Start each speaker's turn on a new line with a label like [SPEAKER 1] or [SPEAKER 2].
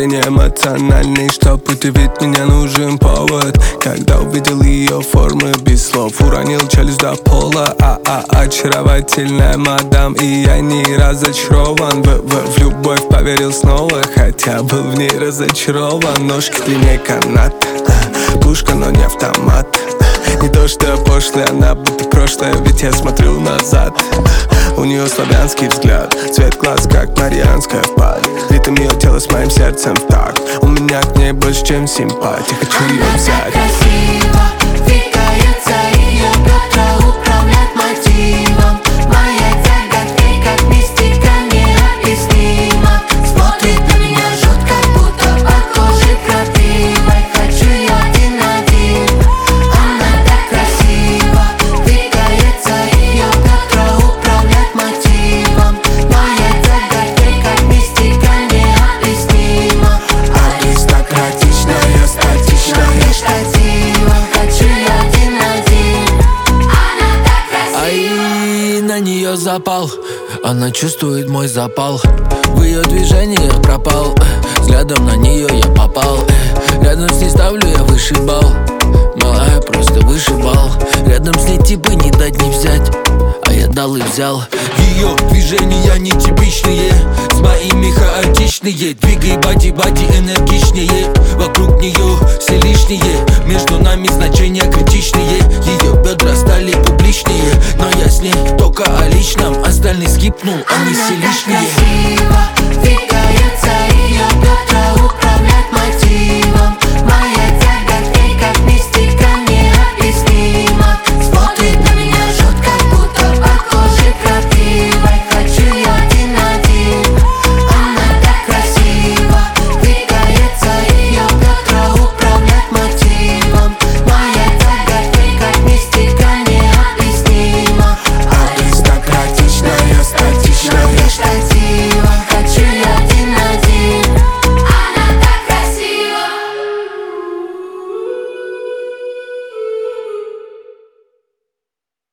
[SPEAKER 1] парень эмоциональный, чтоб удивить меня нужен повод. Когда увидел ее формы без слов, уронил челюсть до пола. Очаровательная мадам, и я не разочарован. В любовь поверил снова, хотя был в ней разочарован. Ножки длиннее канат, пушка, но не автомат. Не то что пошлая, она будто прошлое, ведь я смотрю назад. У нее славянский взгляд, цвет глаз, как марианская впадь. Ритм ее тела с моим сердцем в такт. У меня к ней больше, чем симпатия, хочу ее взять.
[SPEAKER 2] Она так красиво двигается, ее бедра управляют мотивом. Моя тяга к ней, как мистика необъяснима. Смотрит на меня жутко, будто по коже крапивой. Хочу ее один на один. Она так красиво двигается, ее бедра управляют мотивом. Моя тяга к ней, как мистика необъяснима.
[SPEAKER 1] Аристократичная, статичная
[SPEAKER 2] Штатива, хочу ее один на один. Она так красива.
[SPEAKER 3] Ай, на нее запал, она чувствует мой запал. В ее движениях пропал, взглядом на нее я попал. Рядом с ней ставлю я высший балл. Малая просто вышибал. Рядом с ней типы не дать не взять, а я дал и взял. Ее движения нетипичные, с моими хаотичные. Двигай бади энергичнее. Вокруг нее все лишние, между нами значения критичные. Ее бедра стали публичнее, но я с ней только о личном. Остальные скипнул, они все лишние.